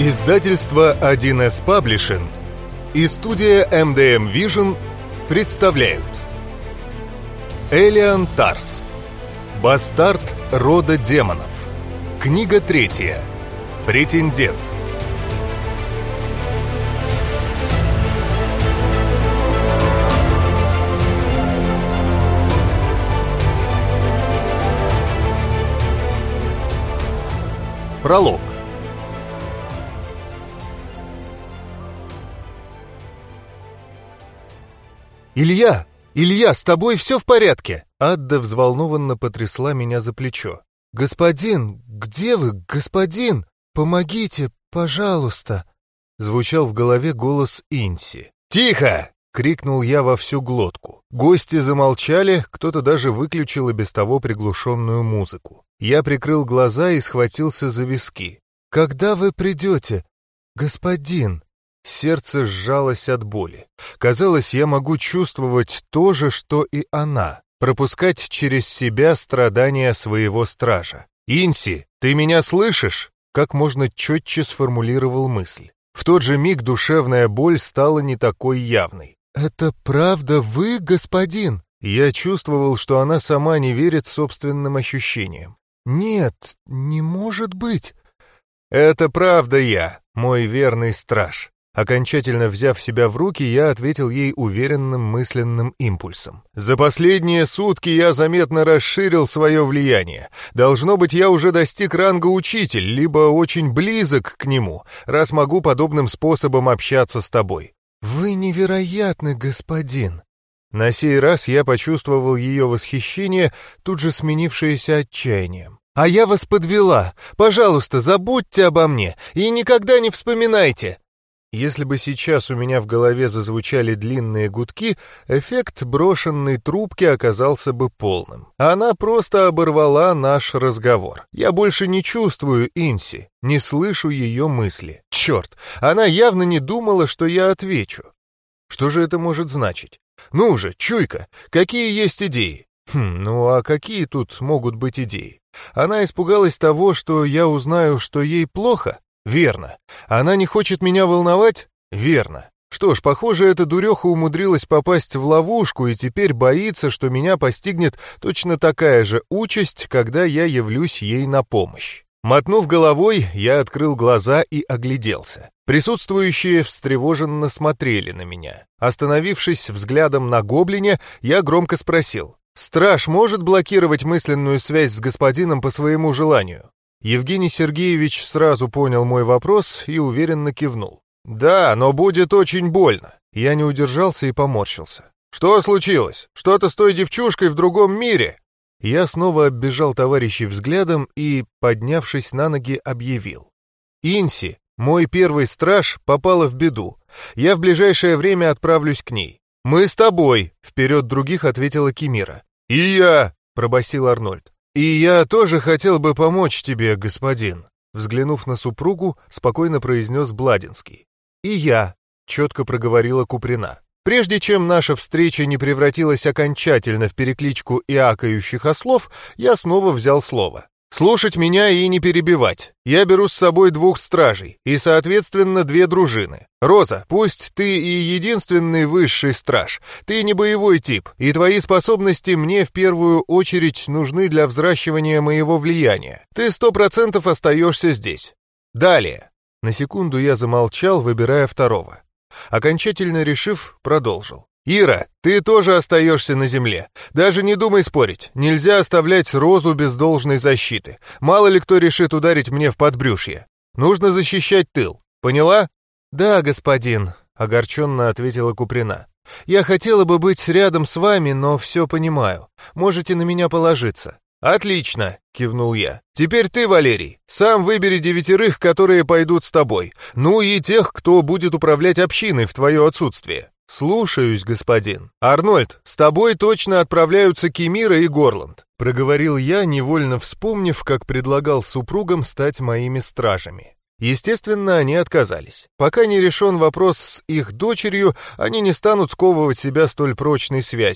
Издательство 1С Publishing и студия MDM Vision представляют Элиан Тарс. Бастард рода демонов. Книга 3. Претендент. Пролог. «Илья! Илья, с тобой все в порядке?» Адда взволнованно потрясла меня за плечо. «Господин, где вы, господин? Помогите, пожалуйста!» Звучал в голове голос Инси. «Тихо!» — крикнул я во всю глотку. Гости замолчали, кто-то даже выключил и без того приглушенную музыку. Я прикрыл глаза и схватился за виски. «Когда вы придете, господин?» Сердце сжалось от боли. Казалось, я могу чувствовать то же, что и она, пропускать через себя страдания своего стража. «Инси, ты меня слышишь?» Как можно четче сформулировал мысль. В тот же миг душевная боль стала не такой явной. «Это правда вы, господин?» Я чувствовал, что она сама не верит собственным ощущениям. «Нет, не может быть!» «Это правда я, мой верный страж». Окончательно взяв себя в руки, я ответил ей уверенным мысленным импульсом. «За последние сутки я заметно расширил свое влияние. Должно быть, я уже достиг ранга учитель, либо очень близок к нему, раз могу подобным способом общаться с тобой». «Вы невероятны, господин». На сей раз я почувствовал ее восхищение, тут же сменившееся отчаянием. «А я вас подвела. Пожалуйста, забудьте обо мне и никогда не вспоминайте». Если бы сейчас у меня в голове зазвучали длинные гудки, эффект брошенной трубки оказался бы полным. Она просто оборвала наш разговор. Я больше не чувствую Инси, не слышу ее мысли. Черт, она явно не думала, что я отвечу. Что же это может значить? Ну же, чуйка, какие есть идеи? Ну а какие тут могут быть идеи? Она испугалась того, что я узнаю, что ей плохо? Верно. Она не хочет меня волновать? Верно. Что ж, похоже, эта дуреха умудрилась попасть в ловушку и теперь боится, что меня постигнет точно такая же участь, когда я явлюсь ей на помощь. Мотнув головой, я открыл глаза и огляделся. Присутствующие встревоженно смотрели на меня. Остановившись взглядом на гоблине, я громко спросил: «Страж может блокировать мысленную связь с господином по своему желанию?» Евгений Сергеевич сразу понял мой вопрос и уверенно кивнул. «Да, но будет очень больно». Я не удержался и поморщился. «Что случилось? Что-то с той девчушкой в другом мире?» Я снова оббежал товарищей взглядом и, поднявшись на ноги, объявил. «Инси, мой первый страж, попала в беду. Я в ближайшее время отправлюсь к ней». «Мы с тобой», — вперед других ответила Кимира. «И я», — пробасил Арнольд. «И я тоже хотел бы помочь тебе, господин», — взглянув на супругу, спокойно произнес Бладинский. «И я», — четко проговорила Куприна. Прежде чем наша встреча не превратилась окончательно в перекличку иакающих ослов, я снова взял слово. «Слушать меня и не перебивать. Я беру с собой 2 стражей и, соответственно, 2 дружины. Роза, пусть ты и единственный высший страж, ты не боевой тип, и твои способности мне в первую очередь нужны для взращивания моего влияния. Ты 100% остаешься здесь. Далее». На секунду я замолчал, выбирая второго. Окончательно решив, продолжил. «Ира, ты тоже остаешься на земле. Даже не думай спорить. Нельзя оставлять Розу без должной защиты. Мало ли кто решит ударить мне в подбрюшье. Нужно защищать тыл. Поняла?» «Да, господин», — огорченно ответила Куприна. «Я хотела бы быть рядом с вами, но все понимаю. Можете на меня положиться». «Отлично», — кивнул я. «Теперь ты, Валерий, сам выбери 9, которые пойдут с тобой. Ну и тех, кто будет управлять общиной в твое отсутствие». «Слушаюсь, господин». «Арнольд, с тобой точно отправляются Кимира и Горланд», — проговорил я, невольно вспомнив, как предлагал супругам стать моими стражами. Естественно, они отказались. Пока не решен вопрос с их дочерью, они не станут сковывать себя столь прочной связью.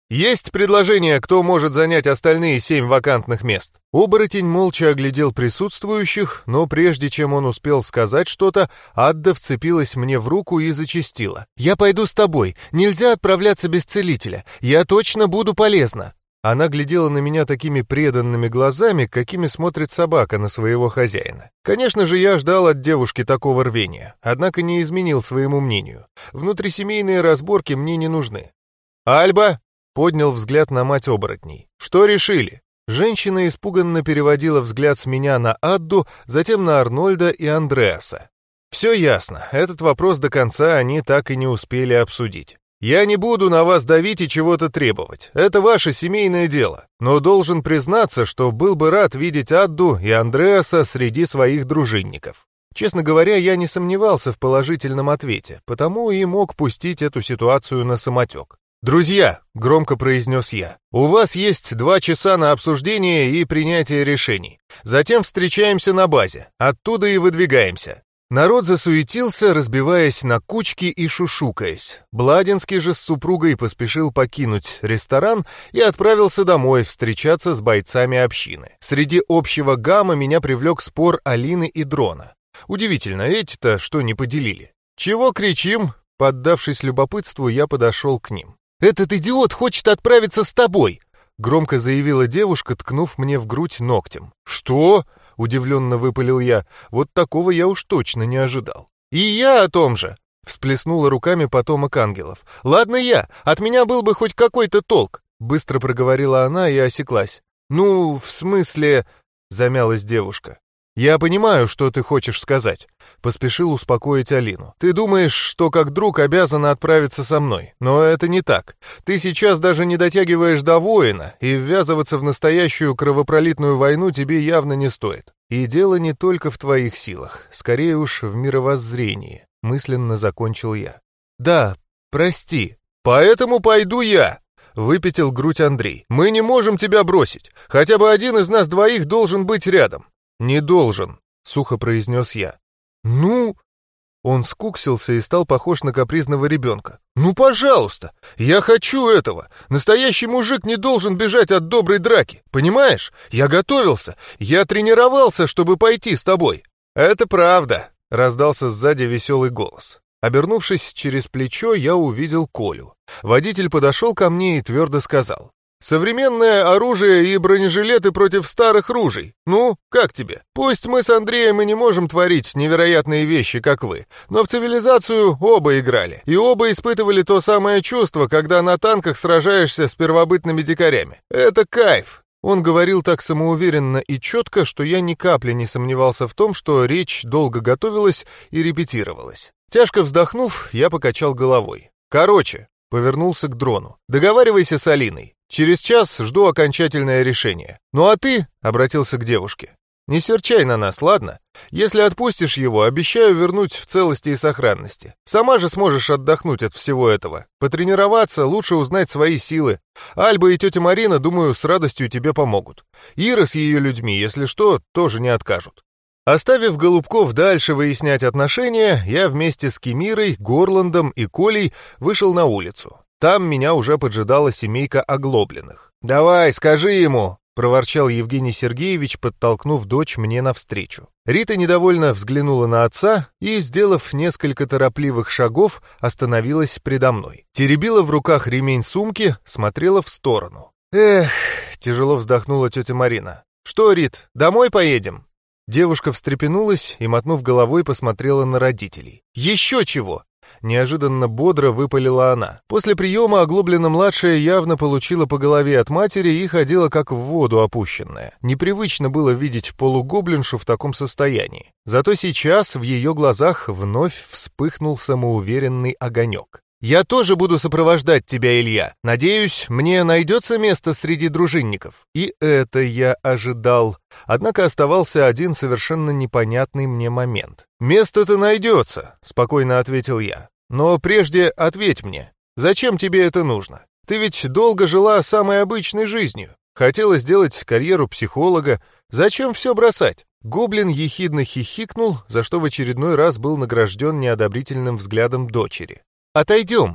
Есть предложение, кто может занять остальные 7 вакантных мест?» Оборотень молча оглядел присутствующих, но прежде чем он успел сказать что-то, Адда вцепилась мне в руку и зачастила. «Я пойду с тобой. Нельзя отправляться без целителя. Я точно буду полезна». Она глядела на меня такими преданными глазами, какими смотрит собака на своего хозяина. Конечно же, я ждал от девушки такого рвения, однако не изменил своему мнению. Внутрисемейные разборки мне не нужны. «Альба!» — поднял взгляд на мать оборотней. «Что решили?» Женщина испуганно переводила взгляд с меня на Адду, затем на Арнольда и Андреаса. Все ясно, этот вопрос до конца они так и не успели обсудить. «Я не буду на вас давить и чего-то требовать. Это ваше семейное дело. Но должен признаться, что был бы рад видеть Адду и Андреаса среди своих дружинников». Честно говоря, я не сомневался в положительном ответе, потому и мог пустить эту ситуацию на самотек. «Друзья», — громко произнес я, — «у вас есть 2 часа на обсуждение и принятие решений. Затем встречаемся на базе. Оттуда и выдвигаемся». Народ засуетился, разбиваясь на кучки и шушукаясь. Бладинский же с супругой поспешил покинуть ресторан и отправился домой встречаться с бойцами общины. Среди общего гамма меня привлек спор Алины и Дрона. Удивительно, эти-то что не поделили? «Чего кричим?» Поддавшись любопытству, я подошел к ним. «Этот идиот хочет отправиться с тобой!» Громко заявила девушка, ткнув мне в грудь ногтем. «Что?» — удивленно выпалил я. Вот такого я уж точно не ожидал. «И я о том же!» — всплеснула руками потомок ангелов. «Ладно я, от меня был бы хоть какой-то толк!» Быстро проговорила она и осеклась. «Ну, в смысле...» — замялась девушка. «Я понимаю, что ты хочешь сказать», — поспешил успокоить Алину. «Ты думаешь, что как друг обязана отправиться со мной, но это не так. Ты сейчас даже не дотягиваешь до воина, и ввязываться в настоящую кровопролитную войну тебе явно не стоит. И дело не только в твоих силах, скорее уж в мировоззрении», — мысленно закончил я. «Да, прости. Поэтому пойду я», — выпятил грудь Андрей. «Мы не можем тебя бросить. Хотя бы один из нас двоих должен быть рядом». «Не должен», — сухо произнес я. «Ну...» Он скуксился и стал похож на капризного ребенка. «Ну, пожалуйста! Я хочу этого! Настоящий мужик не должен бежать от доброй драки, понимаешь? Я готовился, я тренировался, чтобы пойти с тобой». «Это правда», — раздался сзади веселый голос. Обернувшись через плечо, я увидел Колю. Водитель подошел ко мне и твердо сказал: «Современное оружие и бронежилеты против старых ружей. Ну, как тебе? Пусть мы с Андреем и не можем творить невероятные вещи, как вы, но в цивилизацию оба играли, и оба испытывали то самое чувство, когда на танках сражаешься с первобытными дикарями. Это кайф». Он говорил так самоуверенно и четко, что я ни капли не сомневался в том, что речь долго готовилась и репетировалась. Тяжко вздохнув, я покачал головой. «Короче», — повернулся к Дрону, — «договаривайся с Алиной. Через час жду окончательное решение. Ну а ты, — обратился к девушке, — не серчай на нас, ладно? Если отпустишь его, обещаю вернуть в целости и сохранности. Сама же сможешь отдохнуть от всего этого. Потренироваться, лучше узнать свои силы. Альба и тетя Марина, думаю, с радостью тебе помогут. Ира с ее людьми, если что, тоже не откажут». Оставив голубков дальше выяснять отношения, я вместе с Кемирой, Горландом и Колей вышел на улицу. Там меня уже поджидала семейка оглобленных. «Давай, скажи ему!» — проворчал Евгений Сергеевич, подтолкнув дочь мне навстречу. Рита недовольно взглянула на отца и, сделав несколько торопливых шагов, остановилась предо мной. Теребила в руках ремень сумки, смотрела в сторону. «Эх!» — тяжело вздохнула тетя Марина. «Что, Рит, домой поедем?» Девушка встрепенулась и, мотнув головой, посмотрела на родителей. «Еще чего!» Неожиданно бодро выпалила она. После приема оглобленно-младшая явно получила по голове от матери и ходила как в воду опущенная. Непривычно было видеть полугоблиншу в таком состоянии. Зато сейчас в ее глазах вновь вспыхнул самоуверенный огонек. «Я тоже буду сопровождать тебя, Илья. Надеюсь, мне найдется место среди дружинников». И это я ожидал. Однако оставался один совершенно непонятный мне момент. «Место-то найдется», — спокойно ответил я. «Но прежде ответь мне, зачем тебе это нужно? Ты ведь долго жила самой обычной жизнью. Хотела сделать карьеру психолога. Зачем все бросать?» Гоблин ехидно хихикнул, за что в очередной раз был награжден неодобрительным взглядом дочери. «Отойдем!»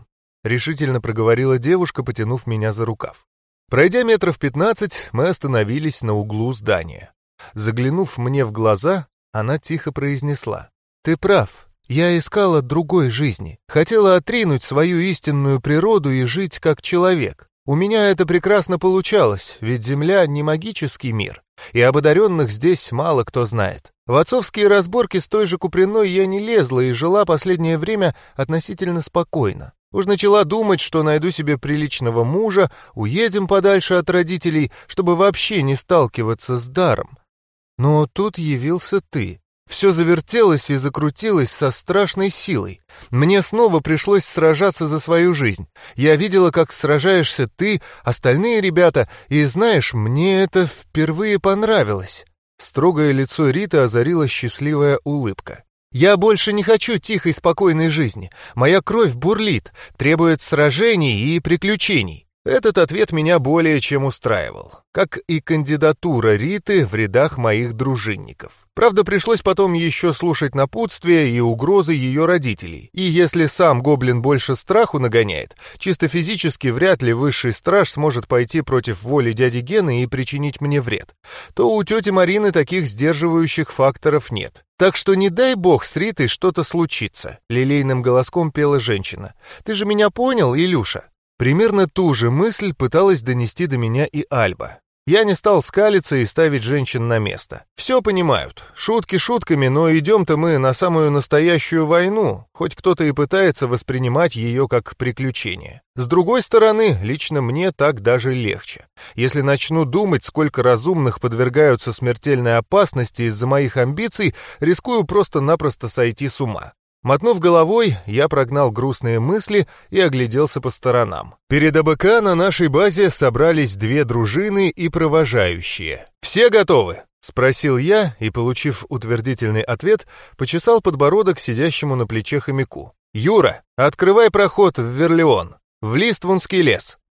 решительно проговорила девушка, потянув меня за рукав. Пройдя метров 15, мы остановились на углу здания. Заглянув мне в глаза, она тихо произнесла: «Ты прав, я искала другой жизни, хотела отринуть свою истинную природу и жить как человек. У меня это прекрасно получалось, ведь Земля не магический мир, и об одаренных здесь мало кто знает. В отцовские разборки с той же Куприной я не лезла и жила последнее время относительно спокойно. Уж начала думать, что найду себе приличного мужа, уедем подальше от родителей, чтобы вообще не сталкиваться с даром. Но тут явился ты. Все завертелось и закрутилось со страшной силой. Мне снова пришлось сражаться за свою жизнь. Я видела, как сражаешься ты, остальные ребята, и, знаешь, мне это впервые понравилось». Строгое лицо Риты озарила счастливая улыбка. «Я больше не хочу тихой, спокойной жизни. Моя кровь бурлит, требует сражений и приключений». Этот ответ меня более чем устраивал, как и кандидатура Риты в рядах моих дружинников. Правда, пришлось потом еще слушать напутствия и угрозы ее родителей. И если сам гоблин больше страху нагоняет, чисто физически вряд ли высший страж сможет пойти против воли дяди Гены и причинить мне вред, то у тети Марины таких сдерживающих факторов нет. «Так что не дай бог с Ритой что-то случится», — лилейным голоском пела женщина. «Ты же меня понял, Илюша?» Примерно ту же мысль пыталась донести до меня и Альба. Я не стал скалиться и ставить женщин на место. Все понимают. Шутки шутками, но идем-то мы на самую настоящую войну, хоть кто-то и пытается воспринимать ее как приключение. С другой стороны, лично мне так даже легче. Если начну думать, сколько разумных подвергаются смертельной опасности из-за моих амбиций, рискую просто-напросто сойти с ума. Мотнув головой, я прогнал грустные мысли и огляделся по сторонам. Перед АБК на нашей базе собрались 2 дружины и провожающие. «Все готовы?» — спросил я и, получив утвердительный ответ, почесал подбородок сидящему на плече хомяку. «Юра, открывай проход в Верлеон, в Листвунский лес».